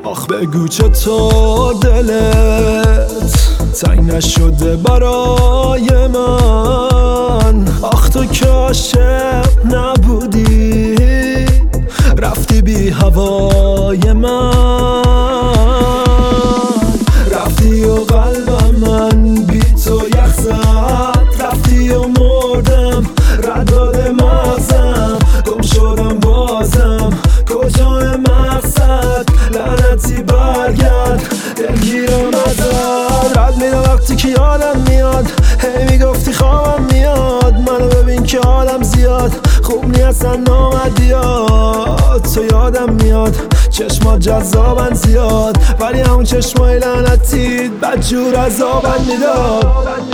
آخ بگو چطور دلت تنگ نشده برای من. آخ تو که عاشق نبودی رفتی بی هوای من، رفتی و قلبم من بی تو یخ زد، رفتی و مردم رد داده مغزم، گم شدم بازم کجای مقصد، لعنتی برگرد دلگیرم ازت. رد میرم وقتی که یادم میاد، هی میگفتی خوابم میاد، منو ببین که حالم زیاد خوب نیستن نامدی یاد. تو یادم میاد چشمات جذابن زیاد، ولی همون چشمای لعنتیت بدجور عذابم میداد.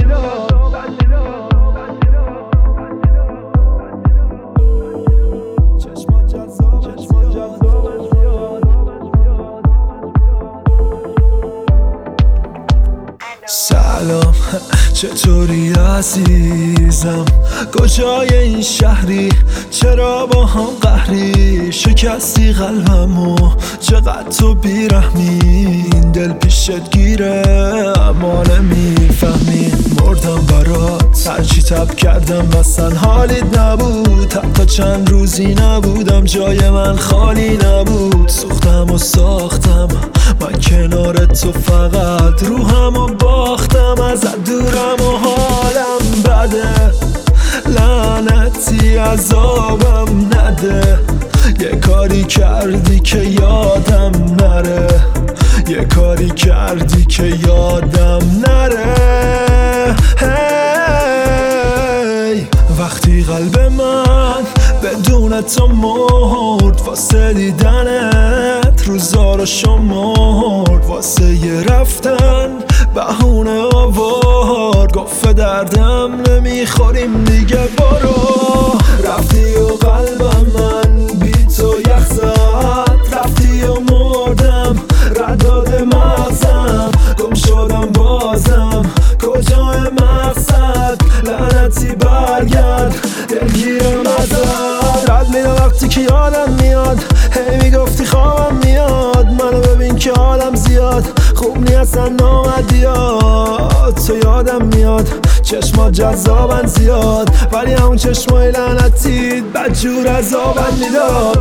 سلام چطوری عزیزم، کجای این شهری، چرا با هم قهری، شکستی قلبمو چقدر تو بیرحمی، این دل پیشت گیره اما نمیفهمی، مردم برات هرچی تب کردم بسن حالیت نبود، حتی چند روزی نبودم جای من خالی نبود، سوختم و ساختم من کنار تو، فقط روحم و باختم ازت دورم و حالم بده، لعنتی عذابم نده، یه کاری کردی که یادم نره، یه کاری کردی که یادم نره. هی وقتی قلب من بدون تو مرد، واسه دیدنت روزا رو شمرد، واسه یه رفتن بهونه آورد، گفت دردم نمیخوریم دیگه برو. رفتی و قلبم من بی تو یخ زد، رفتی و مردم رد داده مغزم، گم شدم بازم کجای مقصد، لعنتی برگرد دلگیرم ازت. رد میرم وقتی که یادم میاد، هی میگفتی خوابم میاد، منو ببین که حالم زیاد خوب نیستن نامدی یاد. تو یادم میاد چشمات جذابن زیاد، ولی همون چشمای لعنتیت بدجور عذابم میداد.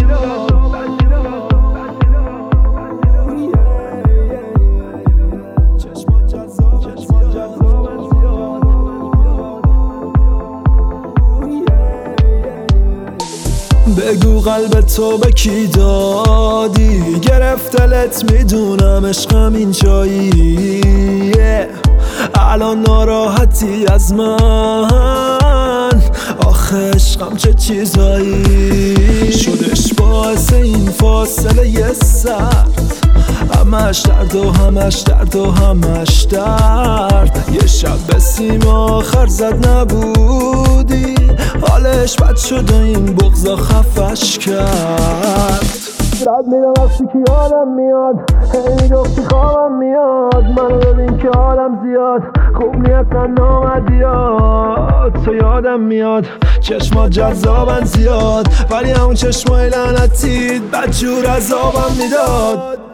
بگو قلب تو به کی دادی، گرفت دلت میدونم عشقم اینجاییه، الان ناراحتی از من، آخه عشقم چه چیزایی شدش باعث این فاصله یه سرد، همش درد و همش درد و همش درد، یه شب به سیم آخر زد نبودی، حالش بد شد و این بغضا خفش کرد. رد میرم وقتی که یادم میاد، هی میگفتی خوابم میاد، منو ببین که حالم زیاد خوب نیستن نامدی یاد. تو یادم میاد چشمات جذابن زیاد، ولی همون چشمای لعنتیت بدجور عذابم میداد.